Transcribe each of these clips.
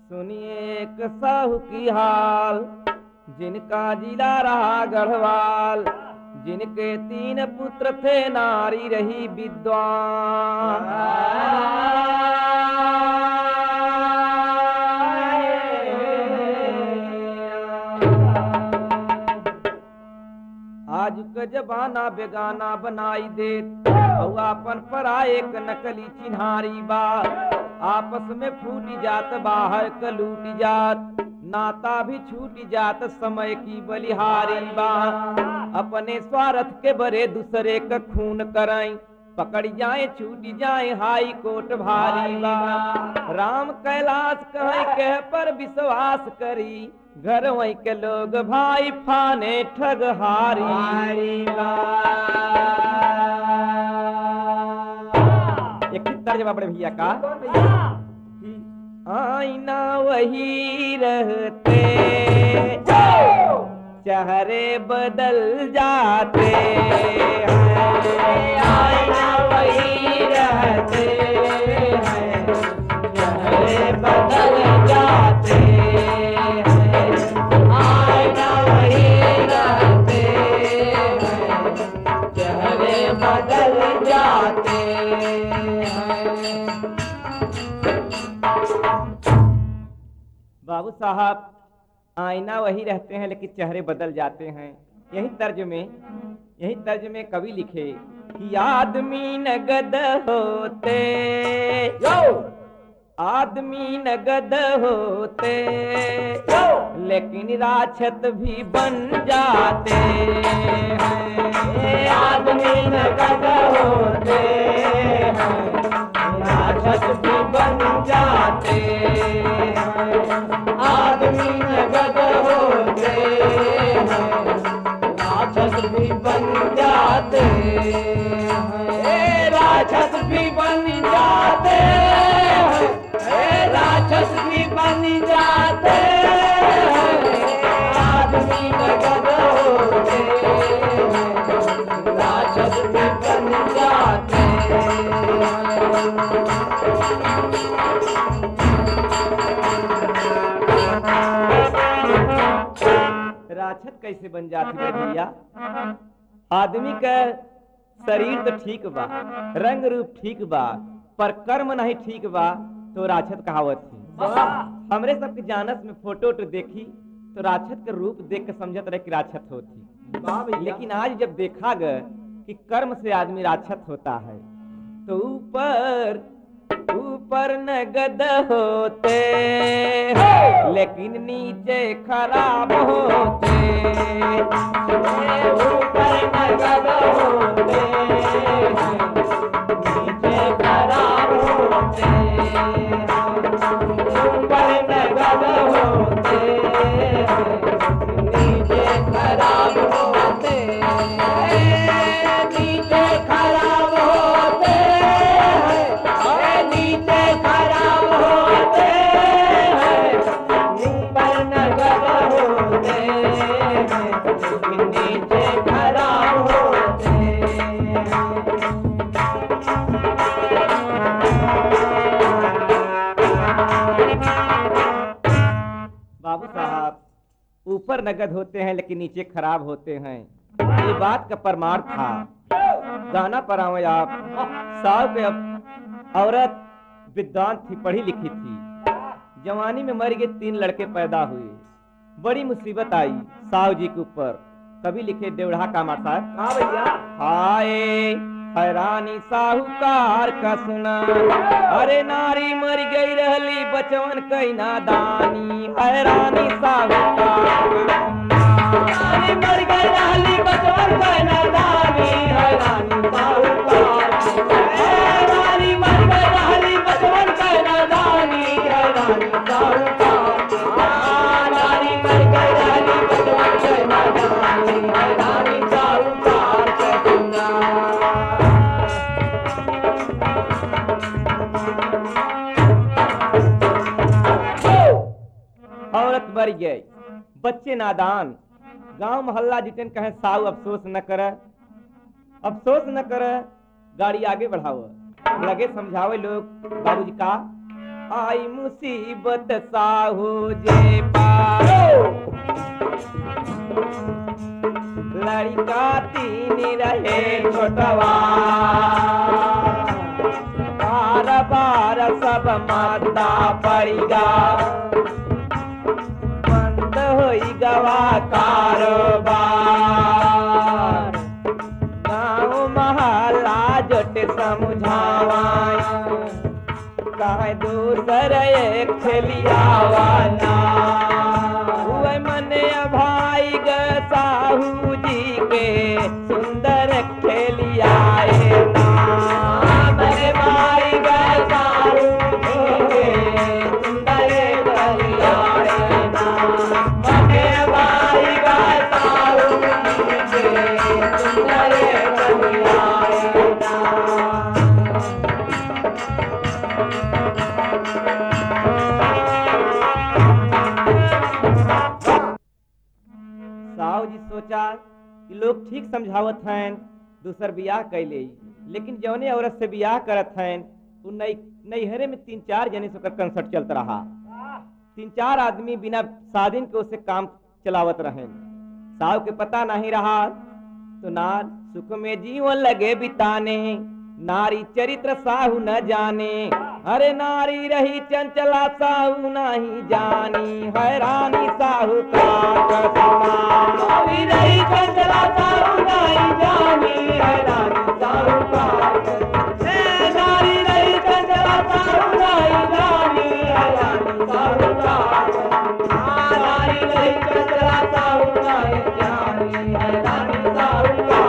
सुनिए एक साहू की हाल, जिनका जिला रहा गढ़वाल, जिनके 3 पुत्र थे, नारी रही विद्वान। आज का जमाना बेगाना बनाई दे, अपन परा एक नकली चिन्हारी बा, आपस में फूटी जात, बाहर क लूटी जात, नाता भी छूटी जात, समय की बलिहारी बा। अपने स्वार्थ के बरे दूसरे का खून कराई, पकड़ जाए छूट जाए, हाई कोर्ट भारी बा। राम कैलाश कहे कह पर विश्वास करी, घर वहीं के लोग भाई फाने ठग हारी बा। एक तर्जमा बड़े भैया का, आईना वही रहते, चेहरे बदल जाते हैं। आईना वही रहते हैं, चेहरे बदल जाते हैं। आईना वही रहते हैं, चेहरे बदल जाते हैं। बाबू साहब, आईना वही रहते हैं लेकिन चेहरे बदल जाते हैं। यही तर्ज में कवि लिखे कि आदमी नगद होते, आदमी नगद होते, लेकिन राक्षस भी बन जाते हैं। आदमी नगद होते हैं, राक्षस भी बन जाते हैं। आदमी नगद होते हैं, राक्षस भी बन जाते हैं। राक्षस भी बन जाते हैं, राक्षस भी बन जाते हैं। आदमी नगद होते हैं, राक्षस भी बन जाते हैं। राक्षस कैसे बन जाती है भैया? आदमी का शरीर तो ठीक बा, रंग रूप ठीक बा, पर कर्म नहीं ठीक बा तो राक्षस कहावत थी। हमरे सबके जानस में फोटो देखी तो राक्षस का रूप देख के समझत रहे कि राक्षस होती, लेकिन आज जब देखा गया कि कर्म से आदमी राक्षस होता है तो ऊपर ऊपर नगद होते, लेकिन नीचे खराब होते। ऊपर नगद होते, नीचे खराब होते। ऊपर नगद होते, नीचे खराब होते। नीचे खराब होते, नीचे खराब होते हैं। ऊपर नगद होते हैं, नीचे खराब होते हैं। बाबू साहब, ऊपर नगद होते हैं लेकिन नीचे खराब होते हैं, ये बात का प्रमाण था। गाना पर आओ आप। साहब के औरत विद्वान थी, पढ़ी लिखी थी, जवानी में मर गए, 3 लड़के पैदा हुए। बड़ी मुसीबत आई साहू जी के ऊपर। कभी लिखे देवढ़ा कामा साहब, हाँ भैया, हाय हैरानी साहूकार का सुना, अरे नारी मर गई रहली बचवन कई नादानी। हैरानी साहूकार का सुना, नारी मर गई रहली बचवन कई नादानी। हैरानी साहूकार का सुना, नारी मर गई रहली बचवन कई नादानी। हैरानी साहूकार का सुना, नारी मर गई रहली बचवन कई नादानी। हैरानी साहूकार का सुना। औरत मर गई, बच्चे नादान, गांव मोहल्ला जितन कहे साहू अफसोस न करे, अफसोस न करे, गाड़ी आगे बढ़ाओ। लगे समझावे लोग, बाबूजी का आई मुसीबत साहू जे पार लड़का तीन रहे छोटवा बार बार सब माता पड़िगा बंद होई गवा कारोबार गाँव महला जोटे समझावाई कहे दूसर एक खेलियावाना हुए मने भाई ग साहू जी के सुंदर खेलियाए ना मेरे भाई ग साहू जी के सुंदर खेलियाए ना मेरे भाई ग साहू जी के सुंदर खेलियाए ना साहू जी सोचा कि लोग ठीक समझावत हैं दूसर बियाह कैले लेकिन जौने औरत से बियाह करत हैं वो नैहरे में 3-4 जने से ओकर कंसर्ट चलत रहा 3-4 आदमी बिना शादीन के उसे काम चलावत रहे साहू के पता नहीं रहा तो नार सुख में जीवन लगे बिताने नारी चरित्र साहू न जाने अरे नारी रही चंचला साहू नहीं जानी हैरानी साहू का कसमा नारी रही चंचला साहू नहीं जानी हैरानी साहू का नारी रही चंचला साहू नहीं जानी हैरानी साहू का नारी रही चंचला साहू नहीं जानी हैरानी साहू का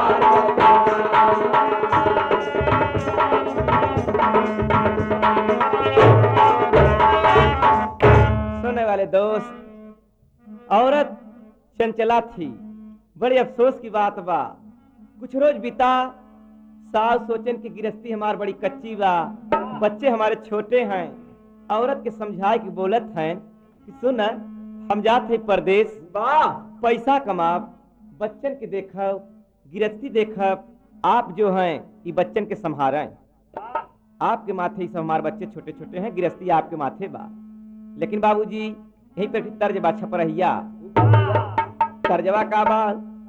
सुनने वाले दोस्त औरत चंचला थी बड़ी अफसोस की बात बा कुछ रोज बिता सास सोचन की गिरस्ती हमार बड़ी कच्ची बा बच्चे हमारे छोटे हैं औरत के समझाए की बोलत हैं कि सुन हम जाते परदेश पैसा कमाब बच्चन के देखब गिरस्ती देखब आप जो हैं ये बच्चन के संभारें आपके माथे ही सब हमारे बच्चे छोटे छोटे हैं गिरस्ती आपके माथे बा लेकिन बाबूजी यहीं पर तर्ज बा छपरहिया तर्जवा का बा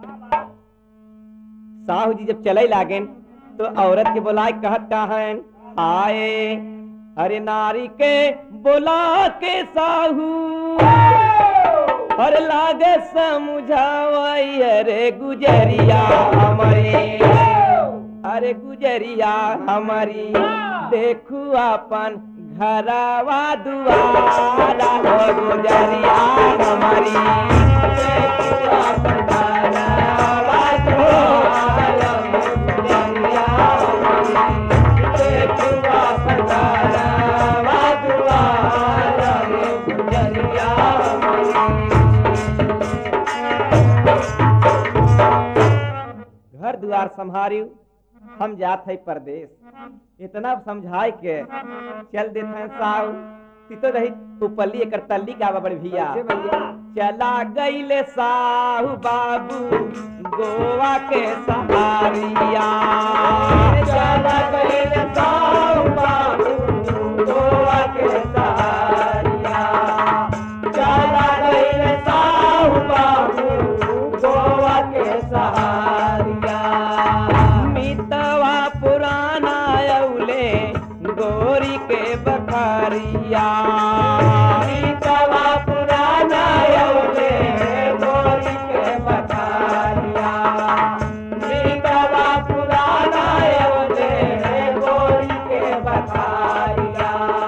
साहू जी जब चले लागेन तो औरत के बुलाए कहत कहें आए अरे नारी के बुला के साहू और लागे समझावाई अरे गुजरिया हमारी अरे गुजरिया हमारी देखू अपन घरवा दुआरा हो गुजरिया हमारी देखू अपन घरवा दुआरा गुजरिया हमारी देखू अपन घरवा दुआरा गुजरिया घर द्वार संभारियो हम जात है परदेश इतना समझाए के चल देते हैं साहू तो रही उपली एक तल्ली का बड़ भैया चला गईले साहू बाबू गोवा के सहारिया चला गईले साहू बाबू गोवा के सहारिया चला गईले साहू बाबू गोवा के सहारिया मितवा पुराना अउले गोरी के बखारिया मितवा पुराना अउले गोरी के बखारिया मितवा पुराना अउले गोरी के बखारिया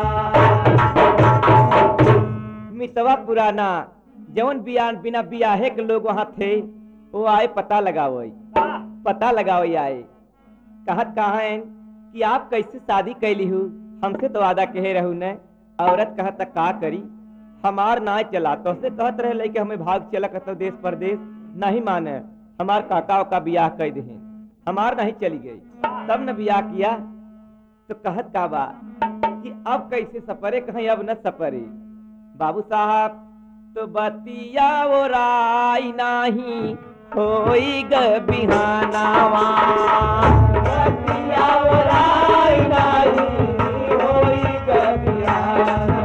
मितवा पुराना जौन बिना बियाहे के लोग वहां थे वो आए पता लगाओ आए कहत कहा कि आप कैसे शादी कैली हूँ हमसे तो वादा कहे रहू न औरत कहत का करी हमार ना चला तो से कहत रहे लेके हमें भाग चला कहते देश परदेश नहीं माने हमार काका का बियाह कह दे हमार नहीं चली गई तब न बियाह किया तो कहत का बा कि अब कैसे सपरे कहीं अब न सपरे बाबू साहब तो बतिया वो राई नहीं होई ग बिहानावा बतिया वो राई नहीं होई ग बिहानावा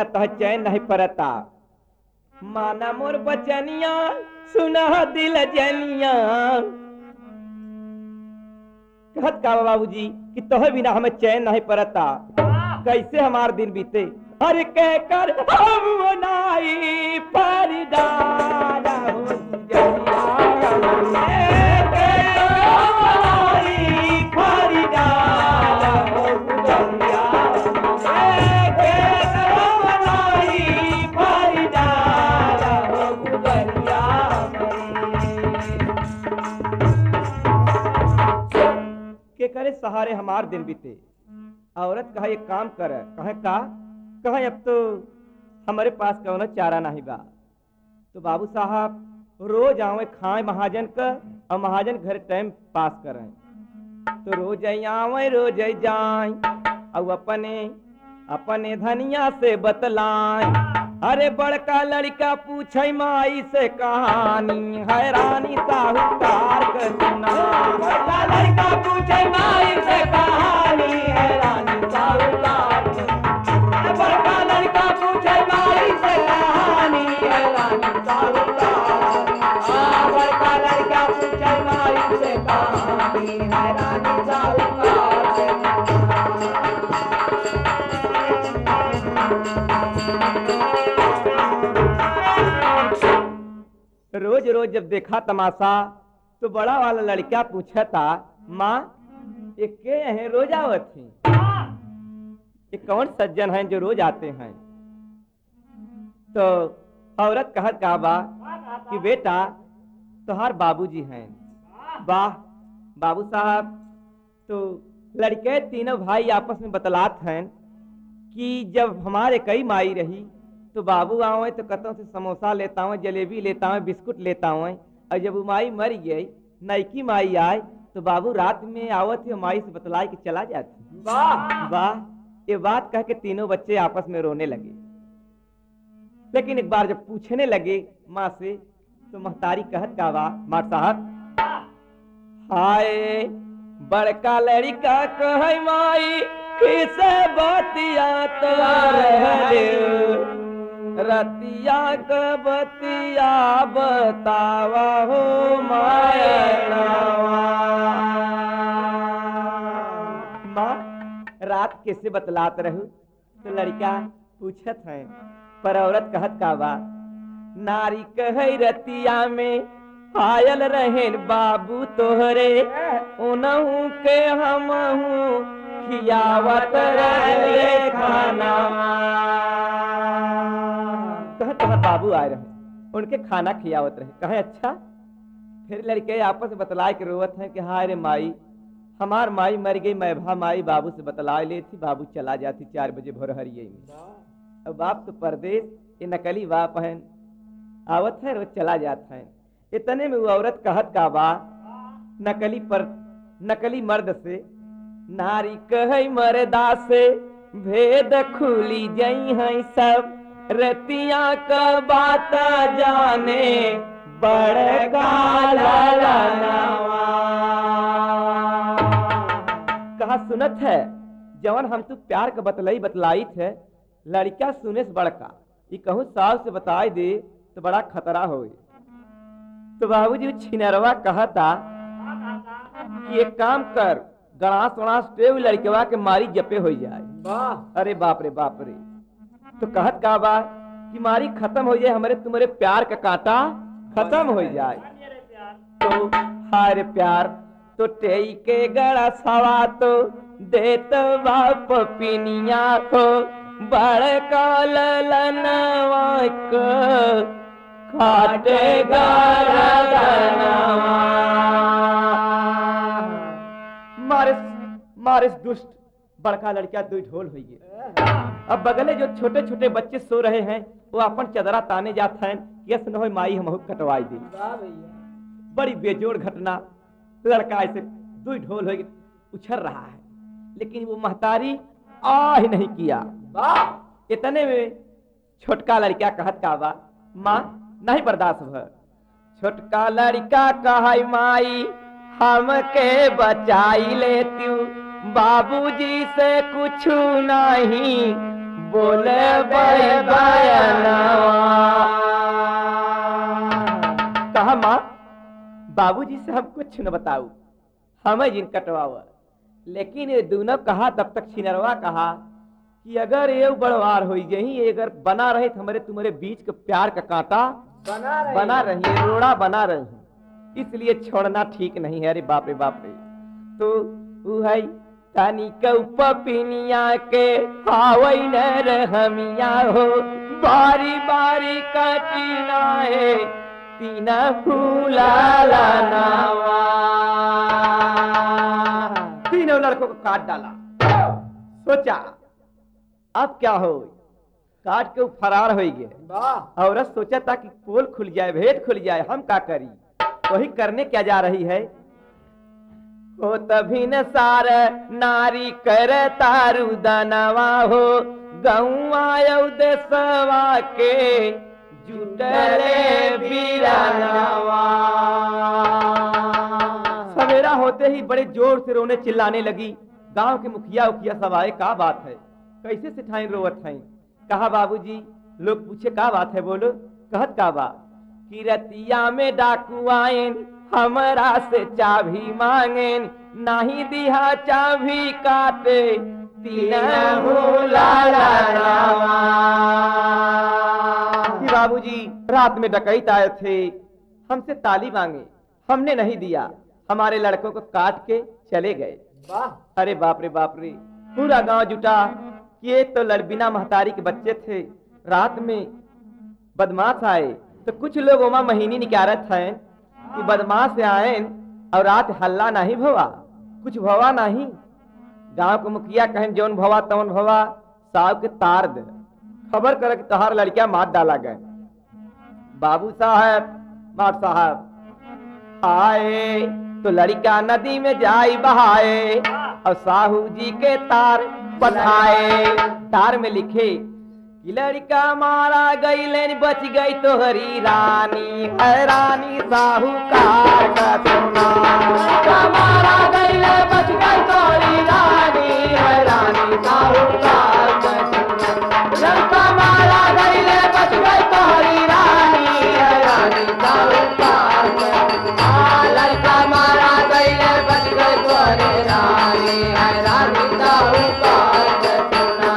बिना तह चैन नहीं परता। माना मोर बचनिया सुना दिल जनिया। कहत का बाबूजी कि तोह बिना हमें चैन नहीं परता, कैसे हमार दिन बीते। अरे कह कर हम नाई परिदारा हो गुजरिया, परिदारा हो गुजरिया, परिदारा हो गुजरिया। के करे सहारे हमार दिन बीते। औरत कहा एक काम कर, कहे अब तो हमारे पास कौनो चारा नहीं बा। तो बाबू साहब रोज आवे खाए महाजन का और महाजन घर टाइम पास करें। तो रोज आवे रोज जाए और अपने धनिया से बतलाए। अरे बड़का लड़का पूछे माई से कहानी, हैरानी साहूकार का सुना। बड़का लड़का पूछे माई से कहानी, हैरानी साहूकार। बड़का लड़का पूछे माई से कहानी, हैरानी साहूकार। बड़का लड़का पूछे माई से कहानी, हैरानी साहूकार। रोज रोज जब देखा तमाशा तो बड़ा वाला लड़का पूछा था, माँ ये के हैं रोज आवत थी, ये कौन सज्जन हैं जो रोज आते हैं। तो औरत कहत का बा कि बेटा तुम्हार बाबूजी हैं। वाह बाबू साहब। तो लड़के तीनों भाई आपस में बतलात हैं कि जब हमारे कई माई रही तो बाबू आवे तो कतों से समोसा लेता हूँ, जलेबी लेता हूँ, बिस्कुट लेता हूँ। और जब वो माई मर गई, नईकी माई आए तो बाबू रात में आवत ही माई से बतलाए कि चला जाती। वाह वाह। ये बात कह के तीनों बच्चे आपस में रोने लगे। लेकिन एक बार जब पूछने लगे माँ से तो महतारी कहत का बा, माँ साहब हाय बड़का लड़का कहे माई किसे बतिया तो रतिया क बतिया बतावा हो मायनावा। माँ रात कैसे बतलात रहू। तो लड़का पूछत है पर औरत कहत का बा, नारी कहे रतिया में आयल रहे बाबू तोहरे, उनहू के हमहू खियावत रहे खाना। कहे बाबू आए रहे, उनके खाना खियावत रहे। कहे अच्छा। फिर लड़के आपस में बतलाए के रोवत है कि हाँ रे माई हमार माई मर गई, मैं भा माई बाबू से बतला ले थी, बाबू चला जाती 4 बजे भोर हरिये में। अब बाप तो परदेश, ये नकली बाप है, आवत है रोज चला जाता है। इतने में वो औरत कहत का बा नकली मर्द से, नारी कहे मर्दा से भेद खुली जई है सब, रतिया का बात जाने बड़का ललनवा। कहा सुनत है जवन हम तू प्यार का बतलाई थे, लड़का सुने से बड़का ये कहूँ सास से बताई दे तो बड़ा खतरा हो। तो बाबूजी छिनरवा कहता कि एक काम कर, गणास वणास टेव लड़केवा के मारी जपे हो जाए। अरे बाप रे। तो कहत का बा कि मारी खत्म हो जाए, हमारे तुम्हारे प्यार का कांटा खत्म हो जाए। तो हारे प्यार तो टेई के गड़ा सवा तो देत बाप पिनिया को, बड़का ललनवा को काटेगा रगनवा। मारिस दुष्ट बड़का लड़का दो ढोल हो गए। अब बगले जो छोटे छोटे बच्चे सो रहे हैं वो अपन चदरा ताने जाता है, यस न हो माई हम कटवाई दे। बड़ी बेजोड़ घटना। लड़का ऐसे दो ढोल हो उछल रहा है, लेकिन वो महतारी आ ही नहीं किया। इतने में छोटका लड़का कहत का बा, माँ नहीं बर्दाश्त भ। छोटका लड़का कहे माई हमके बचाई लेती, बाबूजी से कुछ नहीं बोले बयानवा। कहा माँ बाबूजी से हम कुछ न बताऊ, हमें जिन कटवाओ। लेकिन ये दोनों कहा तब तक छिनरवा कहा कि अगर ये बड़वार हो यही अगर बना रहे हमारे तुम्हारे बीच का प्यार का कांटा बना रही रोड़ा बना रही, इसलिए छोड़ना ठीक नहीं है। अरे बाप रे बाप रे। तो वो है तानी कपिनिया के हावई न रहमिया हो, बारी बारी कटीना है तीना फूला नावा। तीनों लड़कों को काट डाला। सोचा अब क्या हो, काट के फरार हो गए। औरत सोचा था कि पोल खुल जाए, भेद खुल जाए, हम क्या करी। वही करने क्या जा रही है। हो तभी न सार नारी कर तारू दनवा हो, गौआ देशवा के जुटले बीरानवा। सवेरा होते ही बड़े जोर से रोने चिल्लाने लगी। गांव के मुखिया उखिया सब आए। का बात है, कैसे सिठाई रोवत है। कहा बाबूजी, लोग पूछे का बात है, बोलो। कहत का बात कि रतिया में डाकू आएन, हमरा से चाबी मांगेन, नहीं दिया चाबी काटे बाबूजी रात में डकैत आए थे, हमसे ताली मांगे, हमने नहीं दिया, हमारे लड़कों को काट के चले गए। अरे बाप रे बाप रे। पूरा गांव जुटा। ये तो लड़बिना महतारी के बच्चे थे। रात में बदमाश आए तो कुछ लोग ओमा महीनी निकारत हैं कि बदमाश से आए और रात हल्ला नहीं भवा, कुछ भवा नहीं। गांव के मुखिया कहें जौन भवा तौन भवा, साहब के तार दे खबर कर कि तहार लड़कियां मार डाला गए। बाबू साहब मार साहब आए तो लड़का नदी में जाई बहाए, और साहू जी के तार पठाए। तार में लिखे कि लड़का मारा गई लेन बच गई तो हरी रानी, है रानी साहूकार का सोना। मारा गई ले बच गई तो हरी रानी, है रानी साहूकार का सोना। लड़का मारा गई ले बच गई तो हरी रानी, है रानी साहूकार का सोना। लड़का मारा गई ले बच गई तो हरी रानी, है रानी साहूकार का सोना।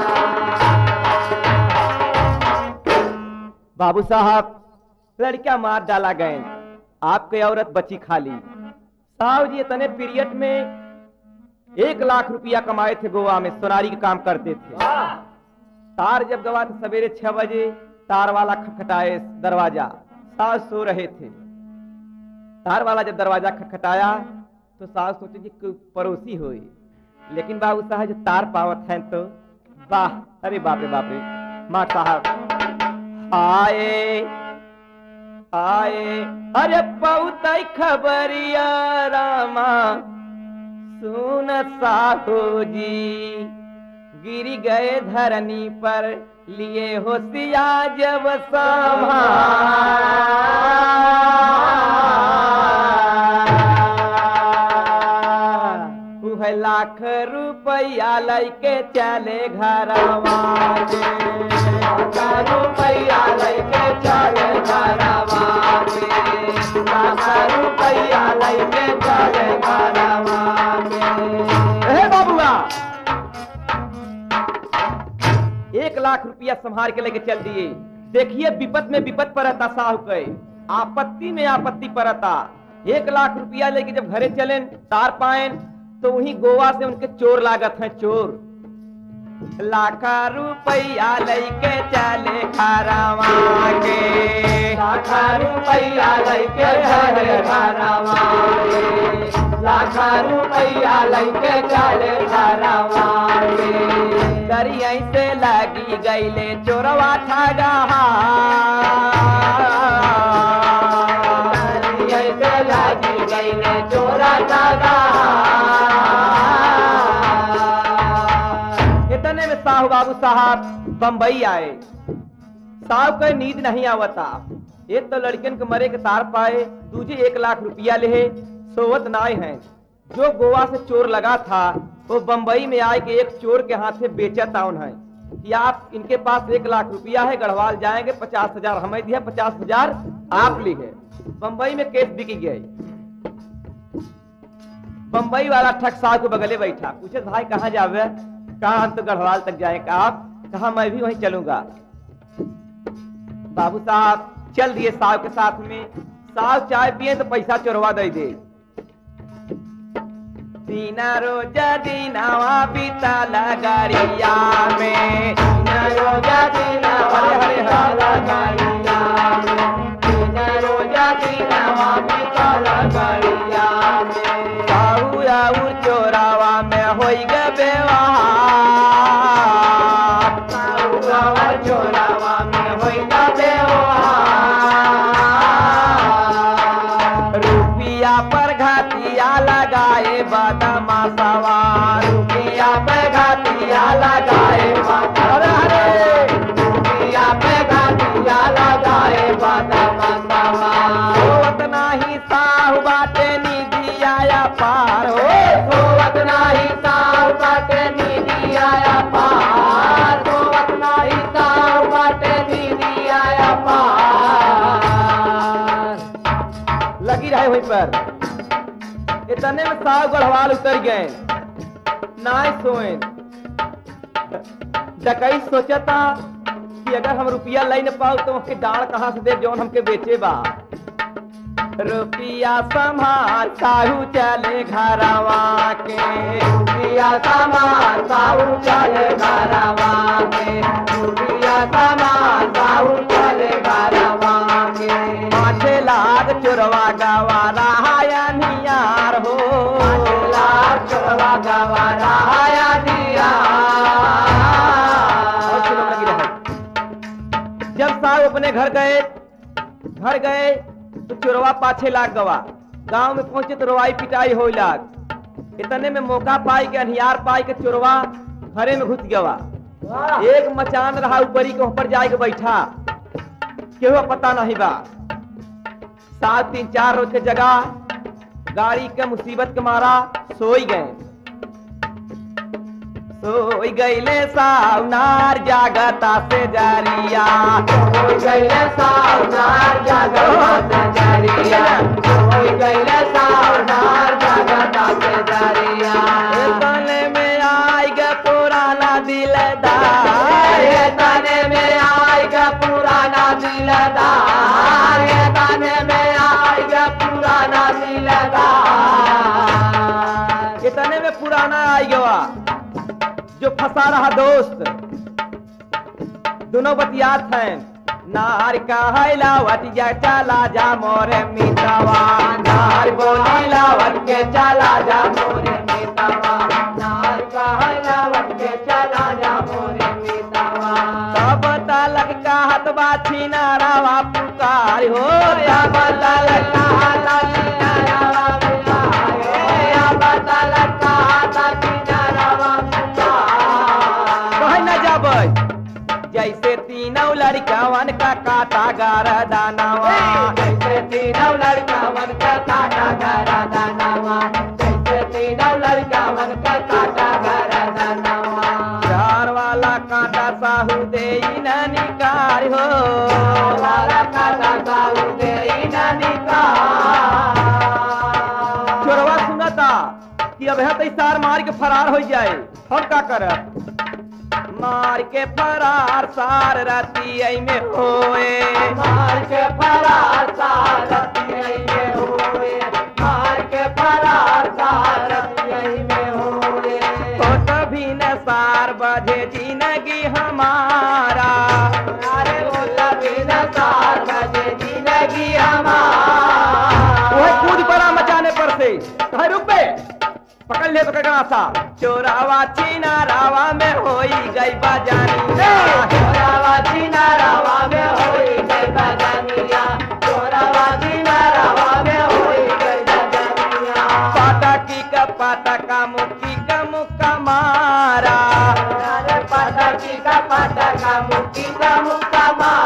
बाबू साहब लड़का मार डाला गए, आपके औरत बची खाली। साहू जी इतने पीरियड में 1 लाख रुपया कमाए थे, गोवा में सोनारी का काम करते थे। तार जब गवा तो सवेरे 6 बजे तार वाला खटखटाए दरवाजा, सास सो रहे थे। तार वाला जब दरवाजा खटखटाया तो सास सोचे कि कोई पड़ोसी हो, लेकिन बाबू साहब जो तार पावत हैं तो वाह, अरे बाप रे बाप रे। माँ साहब आए आए, अरे बहुत खबरिया रामा सुन साहू जी, गिरी गए धरनी पर लिए होशिया जब समा। है लाख रुपया लैके चले घरवा, लाख रुपया लैके चले घरवा, लाख रुपया लैके चले घरवा। हे बाबुआ 1 लाख रुपया संभाल के लेके चल दिए। देखिए विपत में विपत परता, साहू के आपत्ति में आपत्ति परता। 1 लाख रुपया लेके जब घरे चले तार पाएन तो वही गोवा से उनके चोर लागत हैं, चोर। लाख रुपया लेके चले घरवा के, लाख रुपया लेके चले घरवा के, लाख रुपया लेके चले घरवा के। करिया से लगी गईले चोरवा ठगा, करिया से लगी गईले चोरा ठगा। इतने में साहू बाबू साहब बंबई आए। साहब को नींद नहीं आवता। एक तो लड़कन के मरे के तार पाए, दूजे 1 लाख रुपया ले सोवत नाय हैं। जो गोवा से चोर लगा था वो बंबई में आए के एक चोर के हाथ से बेचा ताउन है। कि आप इनके पास 1 लाख रुपया है, गढ़वाल जाएंगे, 50,000 हमें दिया, 50,000 आप ली है। बंबई में केस बिक गई। बंबई वाला ठग साहब के बगले बैठा, पूछे भाई कहाँ जावे? कहा हम तो गढ़वाल तक जाएंगे। आप कहा मैं भी वहीं चलूंगा। बाबू साहब चल दिए साहब के साथ में। साहब चाय पिए तो पैसा चोरवा दे दे। दीना रोजा दीनावा बीताला गाड़िया में, दीना रोजा दीनावा बीताला गाड़िया में, दीना रोजा दीनावा बीताला गाड़िया में। साहू आउर चोरावा में होई गे बेवहार, साहू आउर चोरावा में होई गे बेवहार। रुपया पर घाटिया लगाए बदमा सवार, रुपया पे घाटिया लगाए रुपया पे घाटिया लगाए बदमा सवार। सोवत नाही साहु बाटे निधि आया पार हो, सोवत नाही साहु बाटे निधि आया पार, सोवत नाही साहु बाटे निधि आया पार। लगी रहे वहीं पर। इतने में साहु गढ़वाल उतर गए। नाय सोए डकैत सोचता कि अगर हम रुपया ले न पाऊ तो उसके डांड कहाँ से दे जौन हमके बेचे बा। रुपया संभाल साहू चले घरवा के, रुपया संभाल साहू चले घरवा के, रुपया संभाल साहू चले घरवा के। 5 लाख चोरवा गवा रहा नियार हो, 5 लाख चोरवा गवा रहा नियार। जब साहब अपने घर गए तो चोरवा 5 लाख गवा। गांव में पहुंचे तो रोवाई पिटाई हो लाग। इतने में मौका पाई के अनहियार पाई के चोरवा घरे में घुस गवा। एक मचान रहा ऊपरी के ऊपर जाके बैठा, केहू पता नहीं बा। 7-3-4 रोज के जगह गाड़ी के मुसीबत के मारा सोई गईले सावनार जागता से जारिया, सोई गईले सावनार जागता से जारिया, सोई गईले सावनार जागता से जारिया। तने में आई गे पुराना दिलदार, तने में आई गे पुराना दिलदार, तने में आई गे पुराना दिलदार। इतने में पुराना आई गवा जो फंसा रहा दोस्त। दोनों बतियात हैं। नार कहला वटिया चला जा मोरे मितवा, नार बोला वट के चला जा मोरे मितवा, नार कहला वट के चला जा मोरे मितवा। तब तलक कहत बाछी नारावा पुकार हो, तब तलक कहत नारावा पुकार हो, तब तलक कहत नारावा जैसे तीनों लड़कावन का काटा गारा दानावा, जैसे तीनों लड़कावन का काटा गारा दानावा, जैसे तीनों लड़कावन का काटा गारा दानावा। चार वाला काटा साहू दे न निकार हो, वाला काटा साहू दे न निकार। चोरवा सुनता कि अब है सार मार के फरार हो जाए, हम का करब? मार के फरार सार रतियै में होए, मार के फरार सार रतियै में होए, मार के फरार सार रतियै में होए। तो भी न सार बजे जिंदगी हमारा, अरे वो भी न सार बजे जिंदगी हमारा। वो कूद पड़ा मचाने पर से, कहे रुक पे पकड़ ले पकड़ सा। चोरावा छीना रावा में होई गई बाजानिया, चोरावा छीना रावा में होई गई बाजानिया, चोरावा छीना रावा में होई गई बाजानिया। पाटकी का मुक्का मारा, अरे पाटकी का मुक्का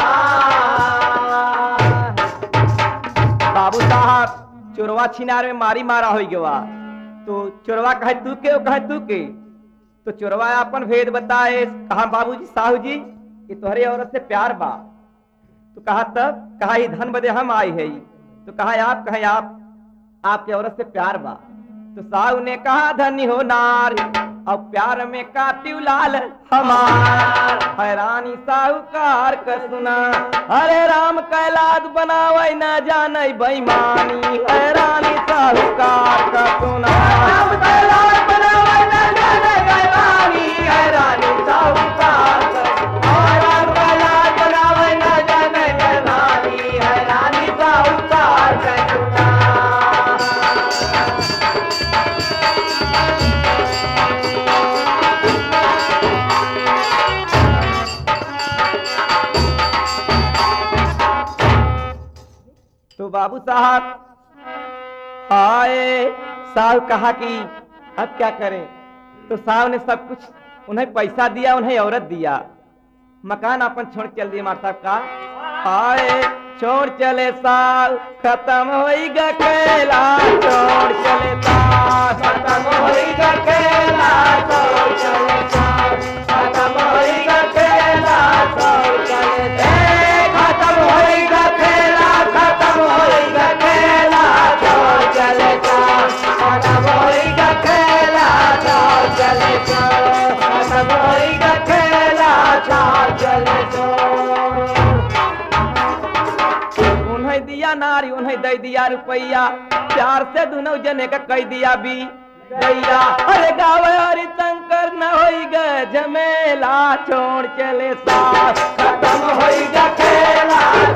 मारा। बाबू साहब चोरवा छिनार में मारी मारा हो गवा। तो चोरवा कहे तू के, तो चोरवा अपन भेद बताए। कहा बाबूजी साहू जी ये तोहरे औरत से प्यार बा। तो कहा तब, कहा ही धन बदे हम आई है। तो कहा आप कहें आप आपके औरत से प्यार बा। तो साहू ने कहा धनी हो नार और प्यार में कातिव लाल हमार। हैरानी साहूकार का सुना, अरे राम कैलाद बनावे न जाने बेईमानी। हैरानी साहूकार का सुना, राम कैलाद बनावे न जाने बेईमानी। हैरानी साहूकार का सुना, राम कैलाद बनावे न जाने बेईमानी। हैरानी साहूकार का सुना। तो बाबू साहब हाय साहब कहा कि अब क्या करें। तो साहब ने सब कुछ उन्हें पैसा दिया, उन्हें औरत दिया, मकान अपन छोड़ चल दिए। मार साहब का हाय छोड़ चले साहब खत्म होइगा खेला। छोड़ चले साहब खत्म होइगा खेला। छोड़ चले साहब खत्म होइगा खेला। छोड़ चले खत्म होइगा खेला। खत्म होइगा खेला। छोड़ चले साहब खत्म होइगा खेला। छोड़ चले साहब खत्म होइगा खेला। छोड़ चले उन्हें दिया नारी, उन्हें दे दिया रुपया। प्यार से दोनों जने का कह दिया भी भैया। अरे गावे हरिशंकर न होइगा झमेला। छोड़ चले साथ खत्म होइगा खेला।